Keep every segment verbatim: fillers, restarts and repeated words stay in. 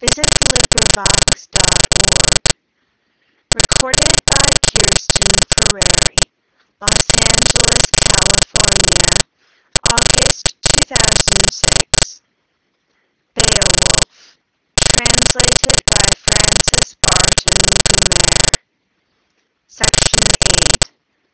visit LibriVox dot org. Recorded by Kirsten Ferreri, Los Angeles, California, August two thousand six. Beowulf, translated by Francis Barton Gumer. Section eight.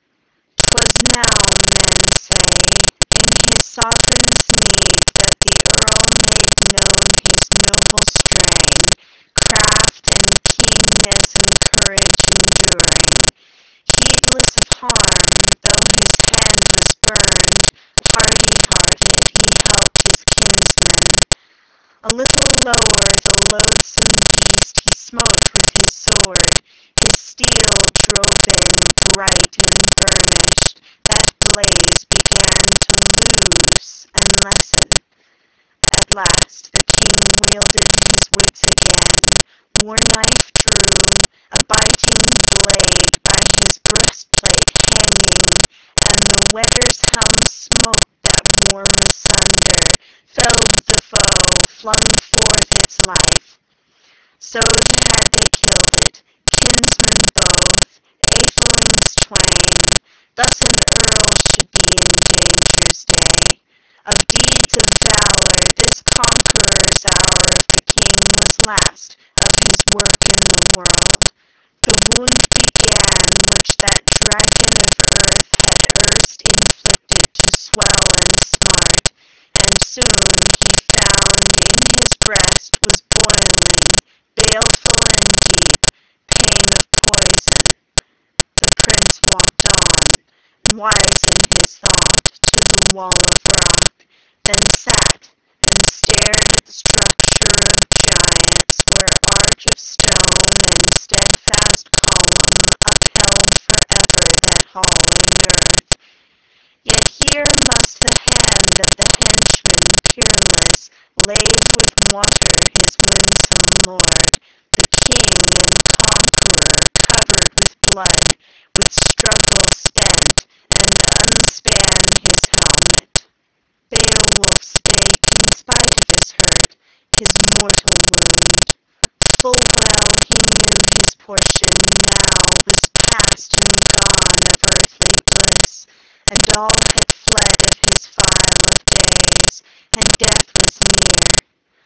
'Twas now, men say, in his sovereign's need that the Earl made known his noble strain, craft and keenness and courage enduring. Heedless of harm, though his hand was burned, hardy-hearted he helped his kinsmen. A little lower the loathsome beast he smote with his sword, his steel drove in bright and burnished, that blaze began to lose and lessen. At last the king wielded his wits again, war knife drew, a biting blade by his breastplate hanging, and the wetter's helm smote that worm asunder, felled the foe, flung forth its life. So had they killed it, kinsmen both, athelings twain. Thus an earl should be in danger's day. Of deeds of valor this conqueror's hour of the king was last of his work in the world. The wound began which that dragon of earth had erst inflicted to swell and smart, and soon he found in his breast was boiling, baleful and deep, pain of poison. The prince walked on, wise in his thought, to the wall of rock, then sat and stared at the structure of giants, where arch of stone and steadfast column upheld forever that hall and earth. Yet here must the hand of the henchman peerless lave with water his winsome lord, the king and conqueror covered with blood, with struggle spent, and unspan his helmet. Beowulf spake in spite of his hurt, his mortal wound. Full well he knew his portion now was past and gone of earthly bliss, and all had fled of his file of days, and death was near.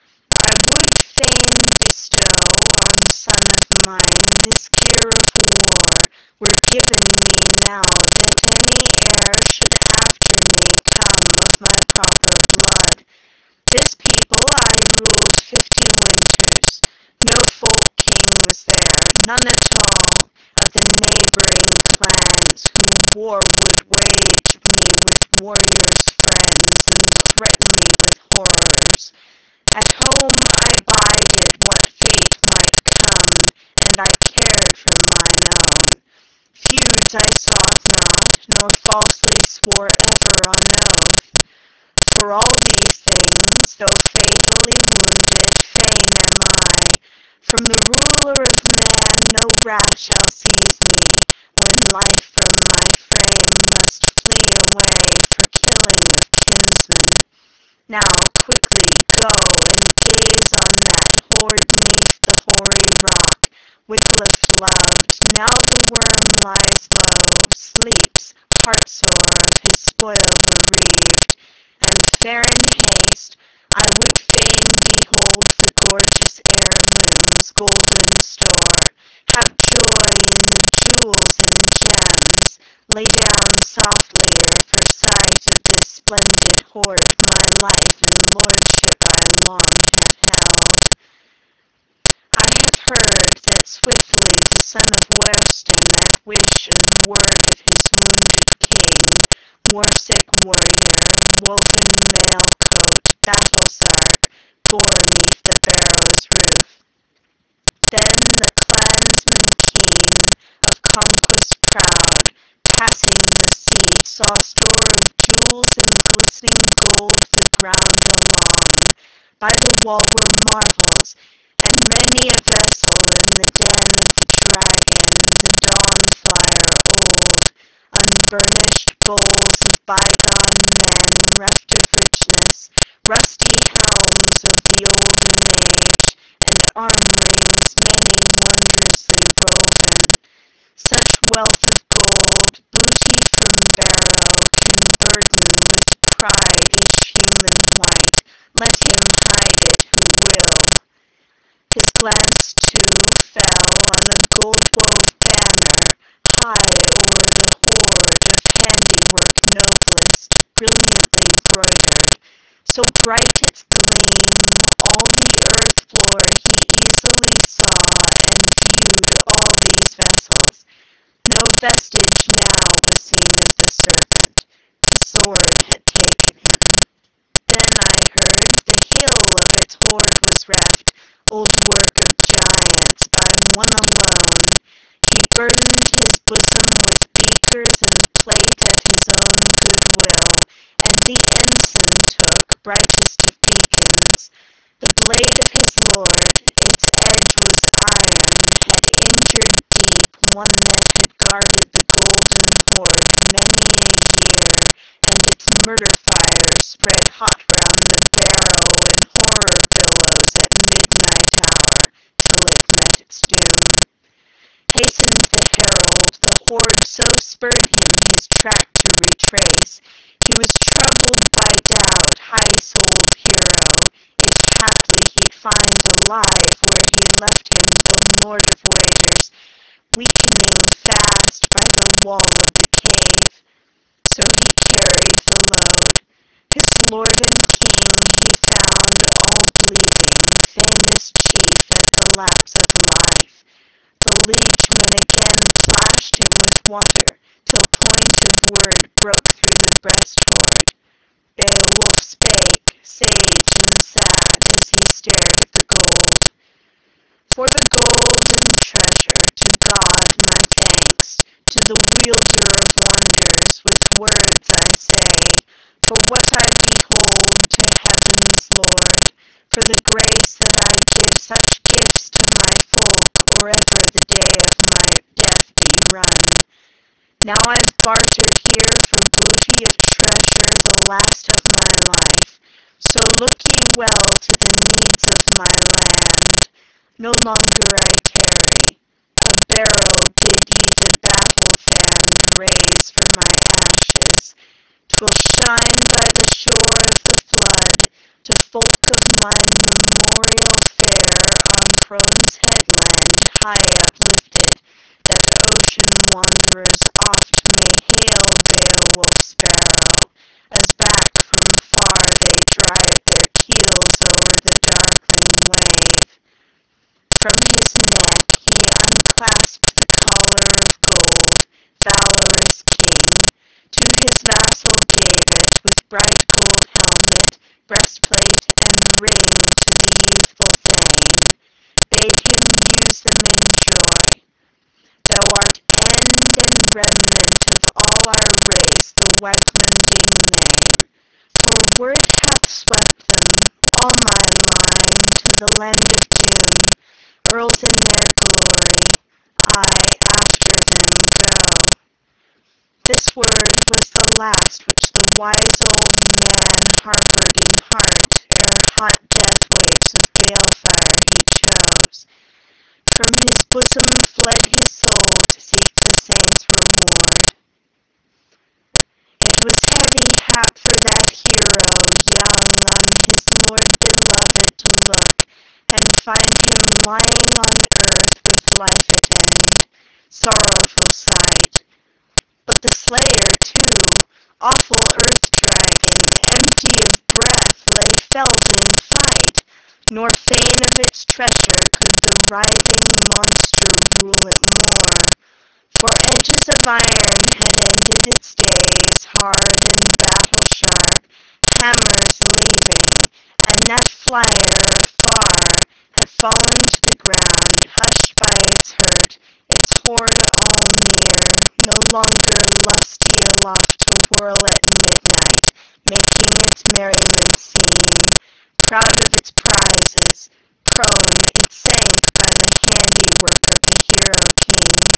I would fain bestow on son of mine this gear of war, were given me now that any heir should after me come of my proper blood. This people I ruled fifty winters. No folk king was there, none at all, of the neighboring clans who war would wage me with warriors' friends and threaten me with horrors. At home I bided what fate might come, and I cared for mine own. Feuds I sought not, nor falsely swore ever on oath. For all these things, though fatally wounded, fain am I. From the ruler of man no wrath shall seize me, when life from my frame must flee away for killing of kinsmen. Now quickly go and gaze on that hoard 'neath the hoary rock, Wiglaf loved. Now the worm lies low, sleeps, heartsore, of his spoil bereaved, and fare in haste. I would fain behold the gorgeous heirlooms, golden store, have joy in the jewels and gems, lay down softlier for sight of this splendid hoard my life and lordship I long have held. I have heard that swiftly the son of Weohstan, at wish and word of his wounded king, war-sick warrior, woven mail-coat, battle-sark, bore 'neath the barrow's roof. Then the clansmen keen, of conquest proud, passing the seat, saw store of jewels and glistening gold the ground along. By the wall were marvels, and many a vessel in the den of the dragon, the dawn-flyer old, unburnished bowls of bygone men, reft of richness, rusty helms of the olden age, and alive where he left him, the Lord of warriors, weakening fast by the wall of the cave. So he carried the load. His lord and king he found all bleeding, famous chief at the lapse of life. The liegemen again plashed him with water, till point of word broke through the breasthoard. Beowulf spake, sage and sad, as he stared at the gold. For the gold and treasure, to God my thanks, to the wielder of wonders, with words I say, for what I behold to heaven's Lord, for the grace that I give such gifts to my folk, or ever the day of my death be run. Now I've bartered here for booty of treasure the last of my life, so look ye well to the needs of my land. No longer I tarry. A barrow bid ye the battle fan raise for my ashes. 'Twill shine by the shore of the flood to folk of my memorial fair on Crone's headland high uplifted, that ocean wanderers oft may hail Beowulf's barrow, as back from far they drive their keels o'er the darkling wave. From his neck he unclasped the collar of gold, valorous king, to his vassal gave it, with bright gold helmet, breastplate, and ring to the youthful thane, bade him use them in joy. Thou art end and remnant of all our race, the Whitelanding name, for word hath swept them, all my line, to the land of doom, earls in their glory, I after them go. This word was the last which the wise old man harbored in heart, ere hot death waves of balefire he chose. From his bosom fled his soul to seek the saints' reward. It was heavy hap for that hero young on his lord beloved to look, and find him lying on earth with life at end. Sorrowful sight. But the slayer, too, awful earth-dragon, empty of breath, lay felled in fight, nor fain of its treasure could the writhing monster rule it more. For edges of iron had ended its days, hard and battle-sharp, hammers leaving, and that flyer afar had fallen to the ground, hushed by its hurt, its hoard all near, no longer lusty aloft to whirl at midnight, making its merriment seem. Proud of its prizes, prone it sank by the handiwork of the hero king.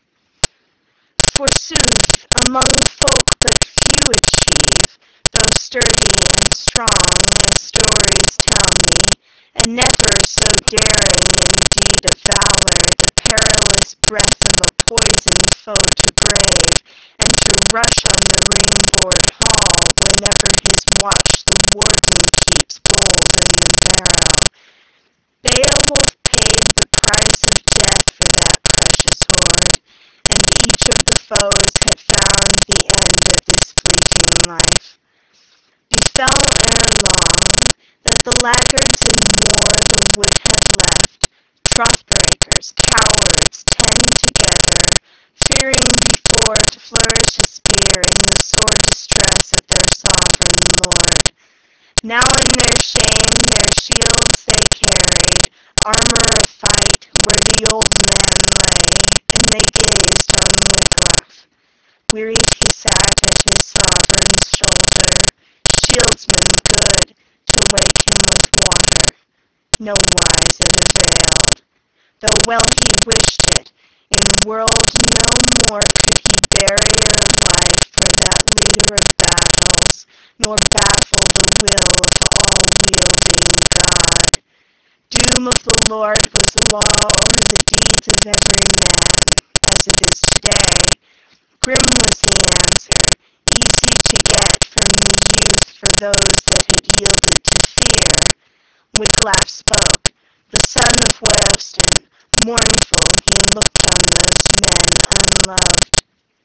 Forsooth, among folk but few achieve, though sturdy and strong, as stories tell me, and never so daring in deed of valor, the perilous breath of a poisoned foe to brave, and to rush on the ring-board hall whenever his watch the warden keeps bold in the barrow. Beowulf paid the price of death for that precious hoard, and each of the foes had found the end of his fleeting life. Befell ere long that the laggards in war the wood had left, troth-breakers, cowards, ten together, fearing before to flourish a spear in the sore distress of their sovereign lord. Now in their shame their shields they carried, armor of fight, where the old man lay, and they gazed on Wiglaf. Wearied he sat at his sovereign's shoulder, shieldsman good, to wake him with water. Nowise it availed. Though well he wished it, in world no more could he barrier life for that leader of battles, nor baffle the will of all-wielding God. Doom of the Lord was law o'er the deeds of every man, as it is today. Grim was the answer, easy to get from the youth for those that had yielded to fear. Wiglaf spoke, the son of Wellston, mournful he looked on those men unloved.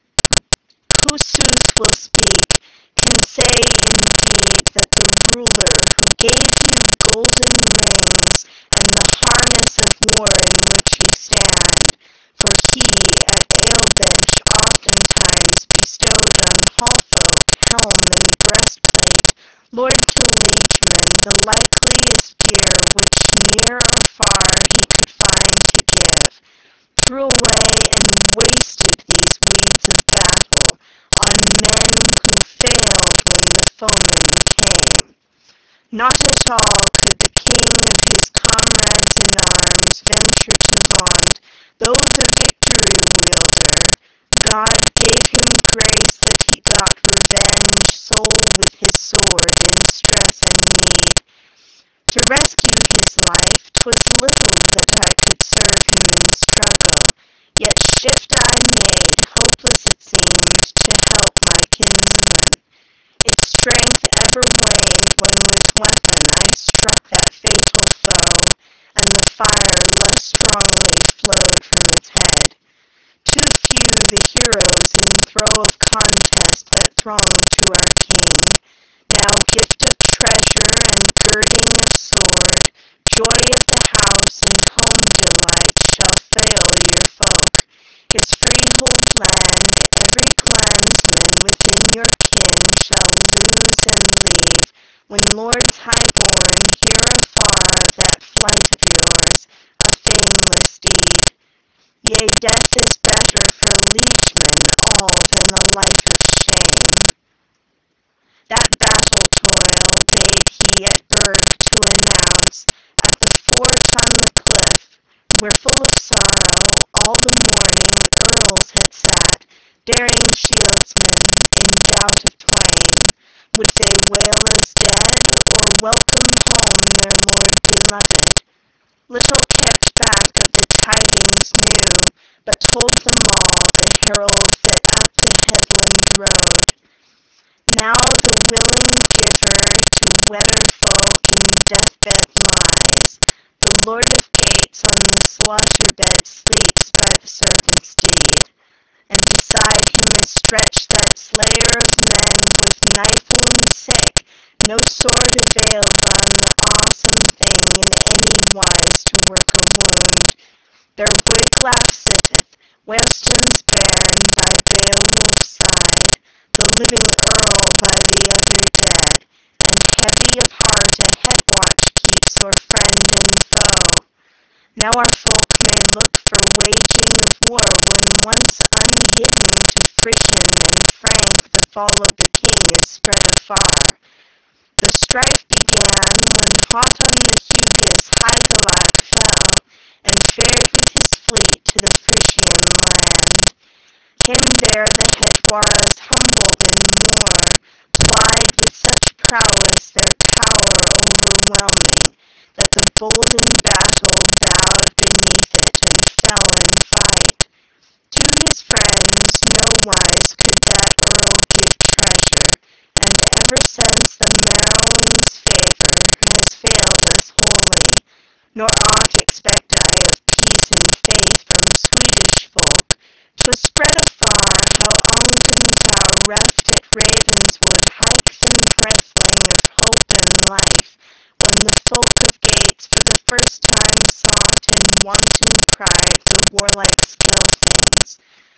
Who sooth will speak can say indeed that the ruler who gave you golden rings and the harness of war in which you stand, for he at ale-bench oftentimes bestowed on hall-folk helm and breastplate, lord to liegemen the likeliest gear which near or far he could find to give, threw away and wasted these weeds of battle on men who failed when the foeman came. Not at all could the king of his comrades in arms venture to vaunt, though the victory-wielder, God gave him grace that he got revenge sole with his sword in stress and need. To rescue his life 'twas little that I could serve him in struggle, yet shift I made, hopeless it seemed, to help my kinsman. Its strength ever waned when with weapon I struck that fatal foe, and the fire less strongly flowed from its head. Too few the heroes in throe of contest that thronged to our king. Now gift of treasure and girding of sword, joy of the house and home delights shall fail your folk. His freehold land every clansman within your kin shall lose and leave, when lords high-born hear afar of that flight of yours, a fameless deed. Yea, death is better for a liegeman all than a life of shame. That battle toil bade he at Burg to announce, at the fort on the cliff, where full of sorrow all the morning earls had sat, daring shieldsmen, in doubt of twain. Would they wail as dead, or welcome home their lord beloved? Little kept back of the tidings new, but told them all the herald that up the headland rode. Now the willing giver to wetter folk in death-bed lies. The Lord of Gates on the slaughter-bed sleeps by the serpent's deed. And beside him is stretched that slayer of men with knife-wound sick. No sword availed on the awesome thing in any wise to work a wound. There Wiglaf sitteth, Wellston's bairn, by Beowulf's side, the living earl by the other dead, and heavy of heart a head-watch keeps o'er friend and foe. Now our folk may look for waging of war when once unhidden to Frisian and Frank the fall of the king is spread afar. The strife began when hot on the Hugas Hygelac fell, and fared with his fleet to the Frisian land. Him there the Hetwaras humbled in war, plied with such prowess their power overwhelming, that the bold in battle bowed beneath it and fell in fight. To his friends nowise could that earl give treasure, and ever since the Merowings' favor has failed us wholly, nor aught expect I of peace and faith from Swedish folk. 'Twas spread afar how Ongentheow reft at Ravenswood hiketh and breathling of hope and life, when the folk of Gates for the first time sought in wanton pride the warlike Skelflings.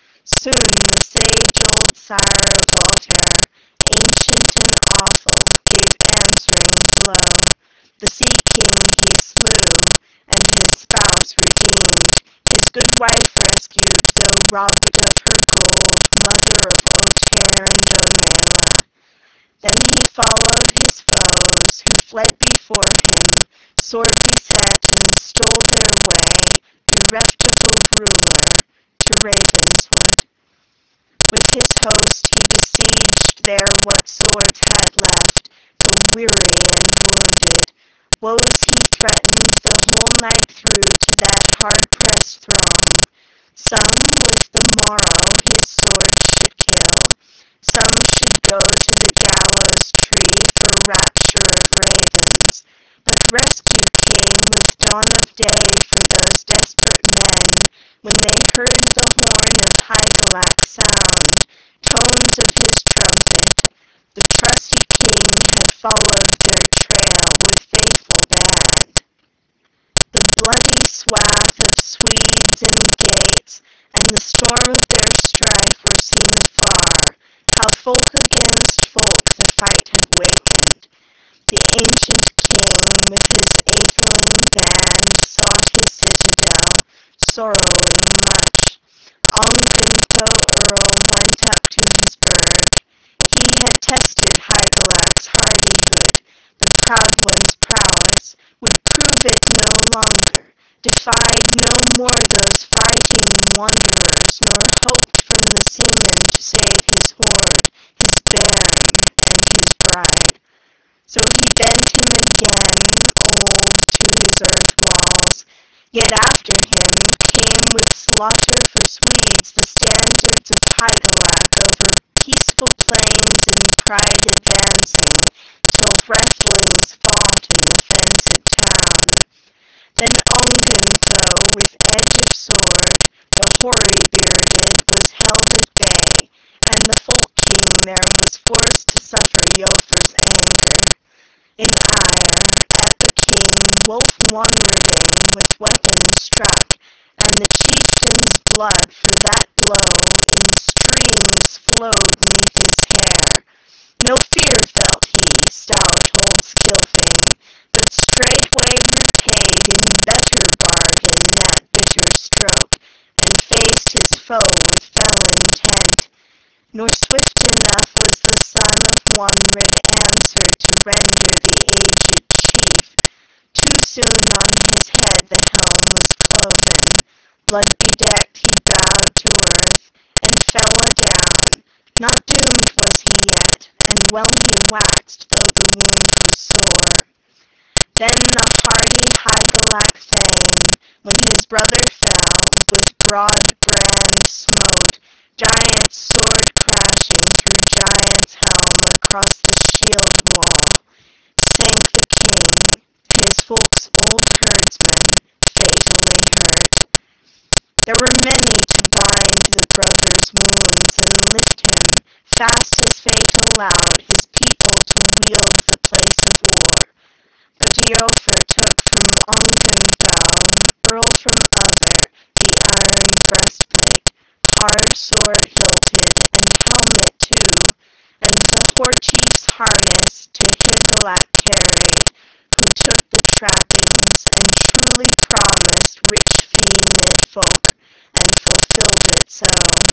Soon the sage old sire of Altair, ancient and awful, gave answering blow. The sea-king he slew, and his spouse redeemed, his good wife rescued, though robbed of her gold, mother of Ohtere and Onela. Then he followed his foes, who fled before him, sword beset, and stole their way, bereft of a ruler, to Ravenswood. With his host he besieged there what swords had left, the weary and wounded. Woes he threatened the whole night through to that hard-pressed throng. Some with the morrow his sword should kill, some should go to the gallows tree for rapture of ravens. But rescue came with dawn of day for storm of their strife were seen afar, how folk against folk the fight had wakened. The ancient king with his atheling band sought his citadel, sorrowing much. Ongentheow Earl went up to his burg. He had tested Hygelac's hardihood. The proud one's prowess would prove it no longer, defied no more those fighting wanderers, nor hoped from the seamen to save his hoard, his bairn, and his bride. So he bent him again, old, to his earth walls. Yet after him came with slaughter for Swedes the standards of Hygelac over peaceful plains in pride advancing, till Hrethelings fought in the fenced town. Then Ongentheow, with edge of sword, the hoary-bearded, was held at bay, and the folk-king there was forced to suffer Eofor's anger. In ire at the king Wulf Wonreding with weapon struck, and the chieftain's blood for that blow in streams flowed 'neath his hair. No fear felt he, stout old Scylfing, but straightway repaid in better bargain that bitter stroke, and faced his foe with fell intent. Nor swift enough was the son of Wonred answer to render the aged chief. Too soon on his head the helm was cloven. Blood bedecked he bowed to earth, and fell adown. Not doomed was he yet, and well he waxed, though the wound was sore. Then the hardy Hygelac Thane, when his brother fell, with broad brand smote, giant's sword crashing through giant's helm across the shield wall. Sank the king, his folk's old herdsman, fatally hurt. There were many to bind the brother's wounds and lift him, fast his fate allowed his people to wield the place of war. But Eofor took from Ongentheow, Earl from Other, the iron breastplate, hard sword hilted, and helmet too, and the hoar-chief's harness to Hygelac carried, who took the trappings, and truly promised rich fee mid folk, and fulfilled it so.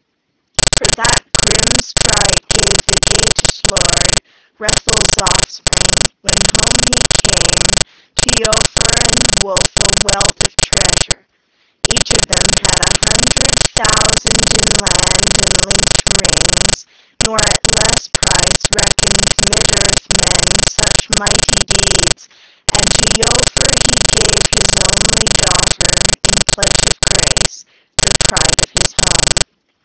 For that grim strife gave the Geatish lord, Hrethel's offspring, when home he came, to Eofor and Wulf a wealth of treasure. Each of them had a hundred thousand in land and linked rings, nor at less price reckoned mid-earth men such mighty deeds, and to Eofor he gave his only daughter in pledge of grace, the pride of his home.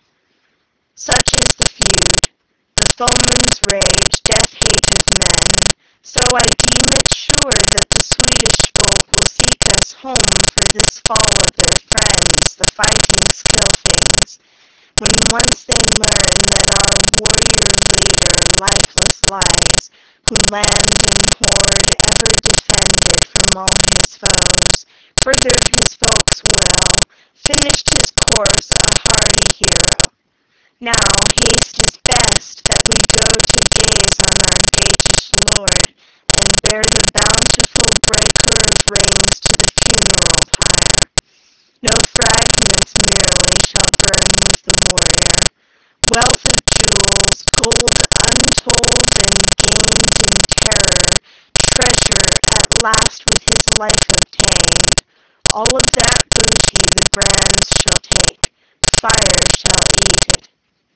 Such is the feud, the foeman's rage, death-hate of men. So I deem it sure that the Swedish folk will seek us home for this fall of their friends, the fighting Scylfings. When once they learn that our warrior leader lifeless lies, who land and hoard ever defended from all his foes, furthered his folks well, finished his course a hardy hero. Now haste is best, that we go to gaze on our Geatish lord, and bear the bountiful breaker of rings to the funeral pyre. No fragments merely shall burn with the warrior. Wealth of jewels, gold untold and gained in terror, treasure at last with his life obtained. All of that booty the brands shall take, fire shall eat it.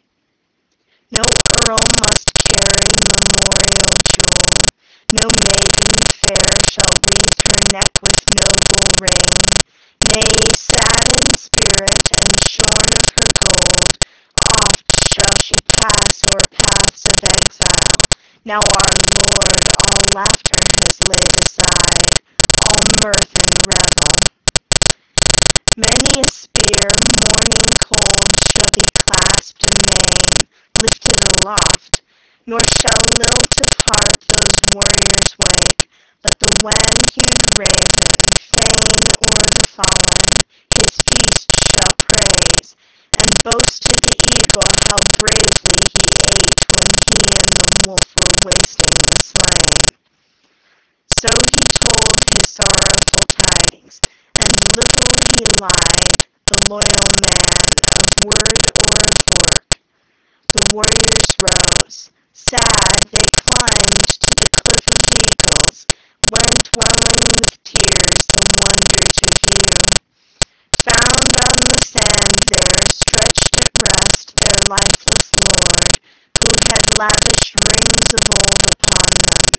No earl must carry memorial jewel, no maiden fair shall wreathe her neck with noble ring. Nay, sad in spirit and shorn of her gold, oft shall she pass o'er paths of exile, now our Lord all laughter has laid aside, all mirth and revel. Many a spear, mourning cold, shall be clasped amain, lifted aloft, nor shall lilt of heart those warriors wake, but the wan-hued raven, fain o'er the fallen, his feast shall praise, and The warriors rose. Sad, they climbed to the cliff of eagles, went welling with tears the wonder to view. Found on the sand there, stretched at rest, their lifeless lord, who had lavished rings of old upon them.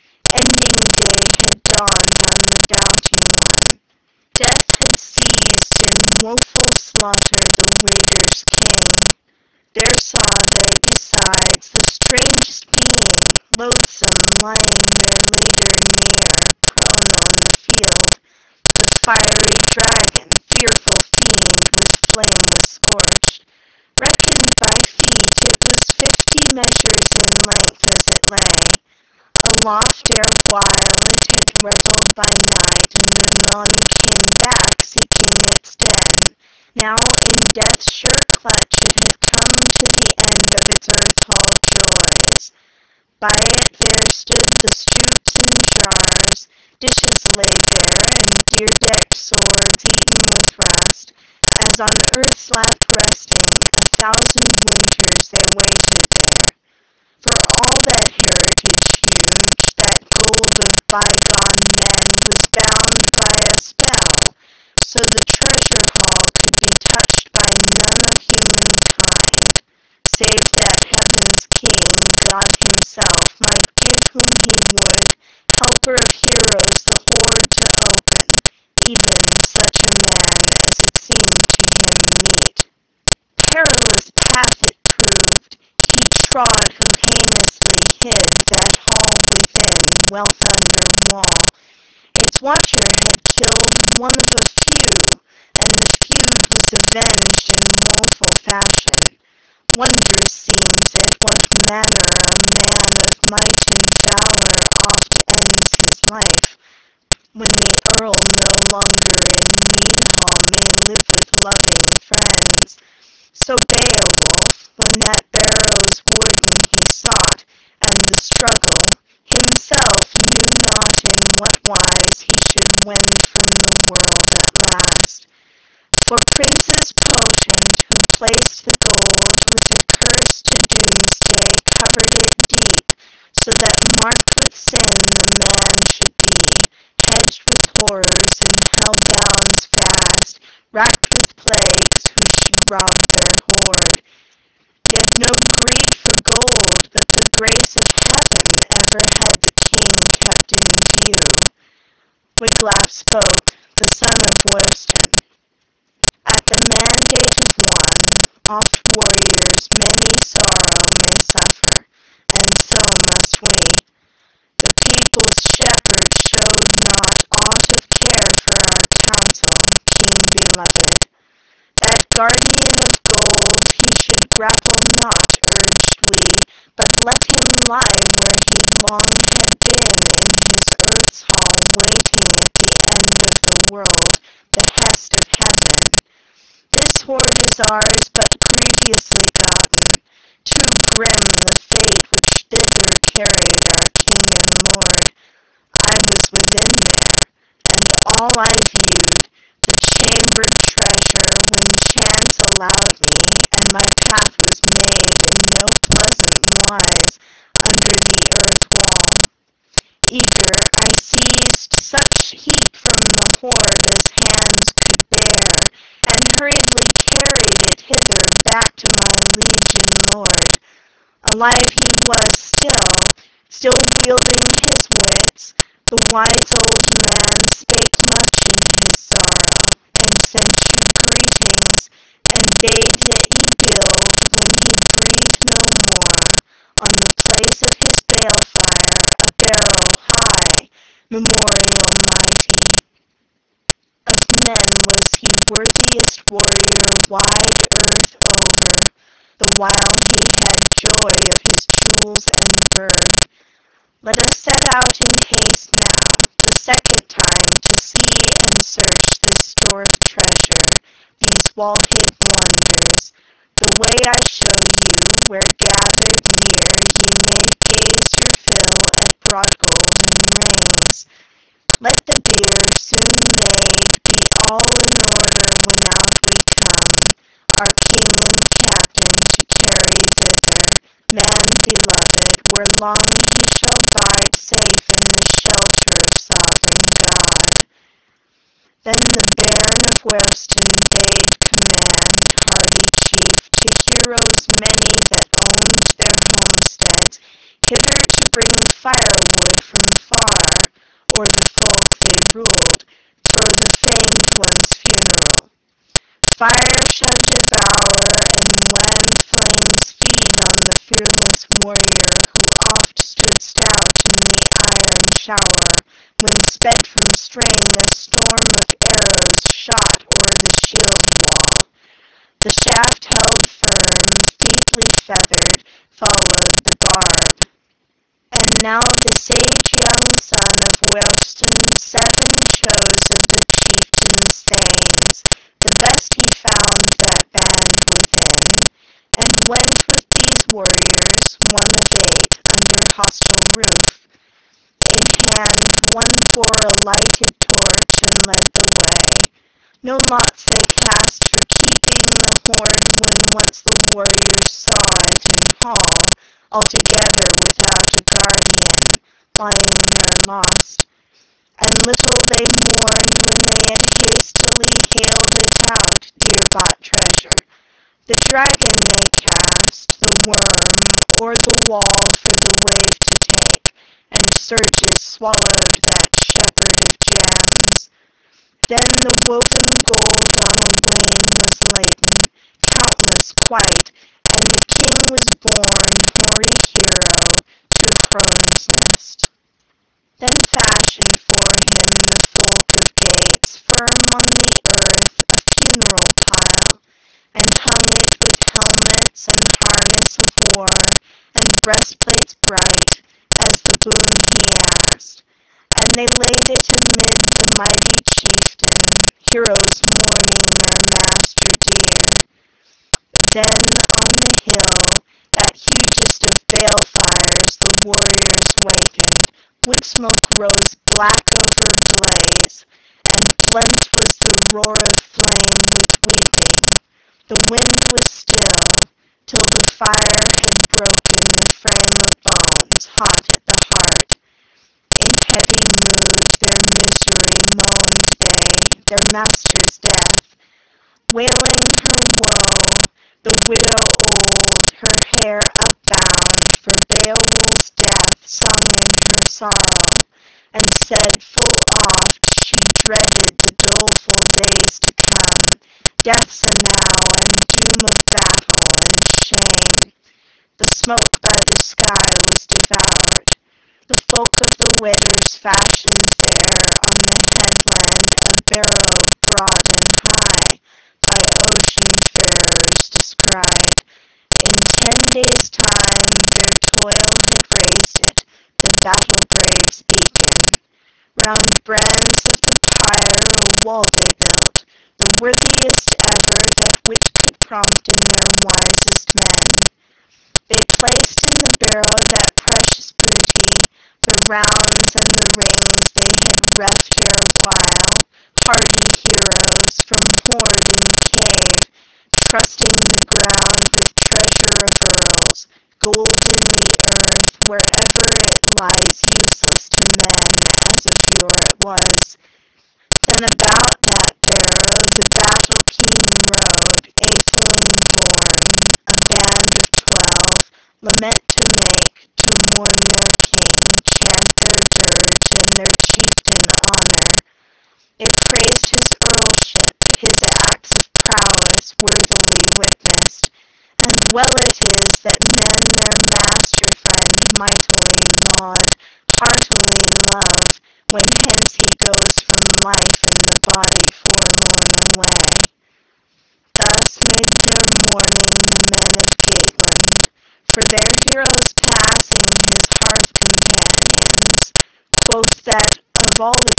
Ending day had dawned on the doughty one. Death had seized in woeful slaughter the wader's king. There saw they besides the strangest being, loathsome, lying their leader near, prone on the field. The fiery dragon, fearful fiend, with flame was scorched. Reckoned by feet, it was fifty measures in length as it lay. Aloft erewhile it had revelled by night, and anon came back, seeking its den. Now in death's sure clutch it had come to the end of its earth-hall joys. By it there stood the stoups and jars, dishes lay there, and dear-decked swords eaten with rust. As on earth's lap resting, a thousand winters they waited there. For all that heritage huge, that gold of bygone men, was bound by a spell, so the treasure hall could be touched by none of humankind, save that heaven's King, God himself, might give whom he would, helper of heroes, the hoard to open, even such a man as it seemed to him meet. Perilous path it proved. He trod who heinously hid that hall within, wealth under wall. Its watcher had killed one of a few, and the feud was avenged in woeful fashion. Wondrous seems it what manner a man of might and valor oft ends his life, when the earl no longer in mead hall may live with loving friends. So Beowulf, when that barrow's warden he sought, and the struggle, himself knew not in what wise he should wend from the world at last. For princes potent, who placed the gold with a curse to doomsday, covered it deep, so that marked with sin the man should be, hedged with horrors and hell-bounds fast, racked with plagues who should rob their hoard. Yet no greed for gold, but the grace of heaven, ever had the king kept in view. Wiglaf spoke, the son of Weohstan. At the mandate of one, oft warriors many sorrow may suffer, and so must we. The people's shepherd showed not aught of care for our counsel, king beloved. That guardian of gold he should grapple not, urged we, but let him lie where he long had been in his earth's hall, waiting at the end of the world, the hest of heaven. This hoard is ours, but grievously gotten. Too grim the fate which thither carried our king and lord. I was within there, and all I viewed, the chambered treasure, when chance allowed me, and my path was made in no pleasant wise under the earth wall. Eager, I seized such heap from the hoard as hands could bear, and hurriedly carried it hither back to my liege and lord. Alive he was still, still wielding his wits. The wise old man spake much in his sorrow, and sent you greetings, and bade that ye build, when he breathed no more, on the place of his balefire, a barrow high, memorial mighty. Of men was he worthiest warrior wide earth over, the while he had joy of his jewels and birth. Let us set out in haste now, the second time, to see and search this store of treasure, these wall-hid wonders. The way I show you, where gathered near ye may gaze your fill at broad golden rings. Let the bier, soon made, be all in order when out we come, our king and captain to carry thither where long he shall bide safe in the shelter of sovereign God. Then the Bairn of Weohstan bade command, hardy chief, to heroes many that owned their homesteads, hither to bring firewood from far, o'er the folk they ruled, for the famed one's funeral. Fire shall devour, and when flames feed on the fearless warrior who oft stood stout in the iron shower, when sped from string a storm of arrows shot o'er the shield wall. The shaft held firm, featly feathered, followed the barb. And now the sage young son of Weohstan seven chose of the chieftain's thanes, the best he found that band within, and went with these warriors, one of eight, under hostile roof. In hand one bore a lighted torch and led the way. No lots they cast for keeping the hoard when once the warriors saw it in hall, altogether without a guardian, lying there lost. And little they mourned when they had hastily haled it out, dear-bought treasure. The dragon they cast, the worm, o'er the wall for the wave to take, and surges swallowed that shepherd of gems. Then the woven gold on a wain was laden, countless quite, and the king was borne, hoary hero, through Hroen's nest. Then fashioned for him the folk of Geats, firm on the earth, a funeral pile, and hung it with helmets and harness of war, and breastplates bright, as the boon he asked. And they laid it amid the mighty chieftain, heroes mourning their master dear. Then on the hill, that hugest of balefires, the warriors wakened. Wood smoke rose black over blaze, and blent was the roar of flame with weeping. The wind was still, till the fire had broken the frame of bones, hot at the heart. In heavy mood their misery moaned they, their master's death, wailing her woe, the widow old, her hair upbound, for Beowulf's death sung in her sorrow, and said full oft she dreaded the doleful days to come, death's enow, and doom of battle and shame. The smoke by the sky was devoured. The folk of the Weders fashioned there on the headland a barrow broad and high, by ocean-farers descried. In ten days' time their toil had raised it, the battle-brave's beacon. Round brands of the pyre a wall they built, the worthiest ever that wit could prompt in their wisest men. They placed in the barrow that precious booty, the rounds and the rings they had reft erewhile, hardy heroes, from hoard in cave, trusting the ground with treasure of earls, gold in the earth, wherever it lies useless to men, as of yore it was. Then about that barrow the battle-keen rode, Aethelin born, a band of twelve, lament to make, to mourn their king, chant their dirge, and their chieftain honor. They praised his earlship, his acts of prowess worthily witnessed, and well it is that men their master-friend mightily laud, heartily love, when hence he goes from life in the body forlorn away. Thus made their mourning the men of Geatland, for their hero's passing his hearth companions, quoth that of all